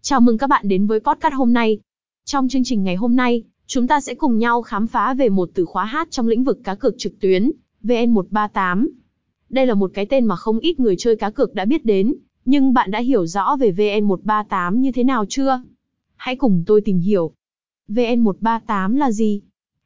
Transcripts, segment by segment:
Chào mừng các bạn đến với podcast hôm nay. Trong chương trình ngày hôm nay, chúng ta sẽ cùng nhau khám phá về một từ khóa hot trong lĩnh vực cá cược trực tuyến, VN138. Đây là một cái tên mà không ít người chơi cá cược đã biết đến, nhưng bạn đã hiểu rõ về VN138 như thế nào chưa? Hãy cùng tôi tìm hiểu. VN138 là gì?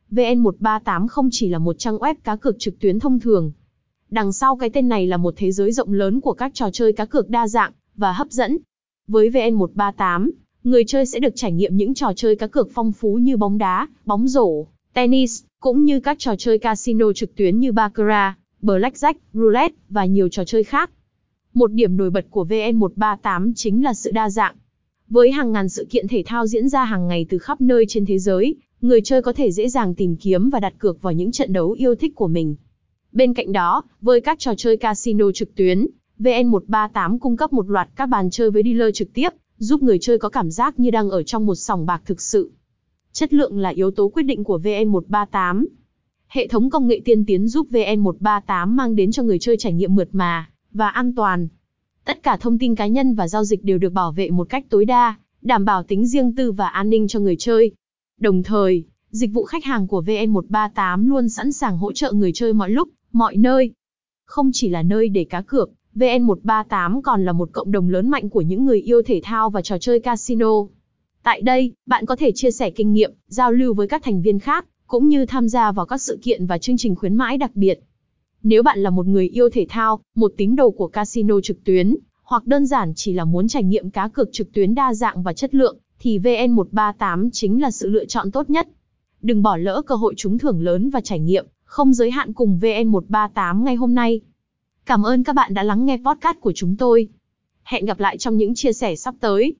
VN138 không chỉ là một trang web cá cược trực tuyến thông thường. Đằng sau cái tên này là một thế giới rộng lớn của các trò chơi cá cược đa dạng và hấp dẫn. Với VN138, người chơi sẽ được trải nghiệm những trò chơi cá cược phong phú như bóng đá, bóng rổ, tennis, cũng như các trò chơi casino trực tuyến như baccarat, blackjack, roulette và nhiều trò chơi khác. Một điểm nổi bật của VN138 chính là sự đa dạng. Với hàng ngàn sự kiện thể thao diễn ra hàng ngày từ khắp nơi trên thế giới, người chơi có thể dễ dàng tìm kiếm và đặt cược vào những trận đấu yêu thích của mình. Bên cạnh đó, với các trò chơi casino trực tuyến, VN138 cung cấp một loạt các bàn chơi với dealer trực tiếp, giúp người chơi có cảm giác như đang ở trong một sòng bạc thực sự. Chất lượng là yếu tố quyết định của VN138. Hệ thống công nghệ tiên tiến giúp VN138 mang đến cho người chơi trải nghiệm mượt mà và an toàn. Tất cả thông tin cá nhân và giao dịch đều được bảo vệ một cách tối đa, đảm bảo tính riêng tư và an ninh cho người chơi. Đồng thời, dịch vụ khách hàng của VN138 luôn sẵn sàng hỗ trợ người chơi mọi lúc, mọi nơi. Không chỉ là nơi để cá cược, VN138 còn là một cộng đồng lớn mạnh của những người yêu thể thao và trò chơi casino. Tại đây, bạn có thể chia sẻ kinh nghiệm, giao lưu với các thành viên khác, cũng như tham gia vào các sự kiện và chương trình khuyến mãi đặc biệt. Nếu bạn là một người yêu thể thao, một tín đồ của casino trực tuyến, hoặc đơn giản chỉ là muốn trải nghiệm cá cược trực tuyến đa dạng và chất lượng, thì VN138 chính là sự lựa chọn tốt nhất. Đừng bỏ lỡ cơ hội trúng thưởng lớn và trải nghiệm không giới hạn cùng VN138 ngày hôm nay. Cảm ơn các bạn đã lắng nghe podcast của chúng tôi. Hẹn gặp lại trong những chia sẻ sắp tới.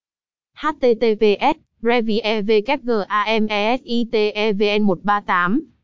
https://review.gamesitevn138